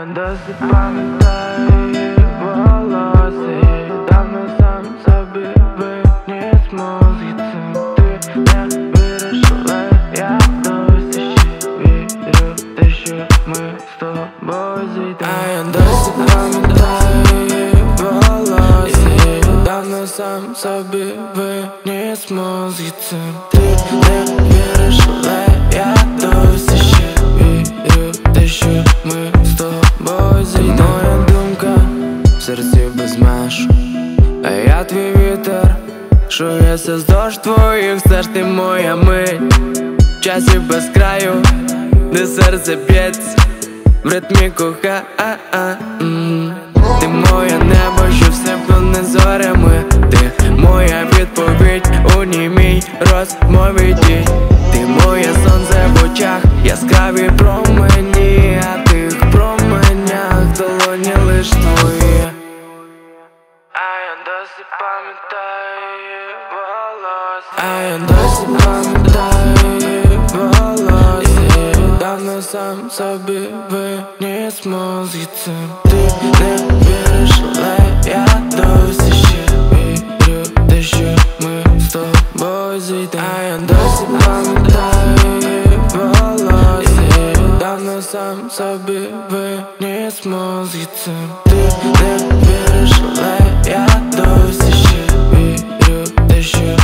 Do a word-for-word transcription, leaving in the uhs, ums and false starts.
я досі пам'ятаю її волосся. Давно сам собі виніс мозги цим. Ти не віриш, але я досі ще вірю в те, що ми з тобою зійдемо. А я досі пам'ятаю її волосся. Давно сам собі виніс мозги цим. Ти не віриш, але я досі ще вірю в те, що ми з тобою зійдемо. Моя думка в серці без меж, а я твій вітер, шується здовж твоїх стеж. Ти моя мить в часі без краю, де серце б'ється в ритмі кохання. Ти моє небо, що всиплене зорями. Ти моя відповідь у німій розмові дій. Ти моє сонце в очах, яскраві промені, а тих променях долоні лиш твої. А я досі пам'ятаю її волосся. А я досі пам'ятаю її волосся. Давно сам собі виніс мозги цим. Ти не віриш, але я досі ще вірю в те, що ми з тобою зійдемо. А я досі пам'ятаю її волосся. Давно сам собі виніс мозги цим. Ти не віриш, але я досі ще вірю в те, що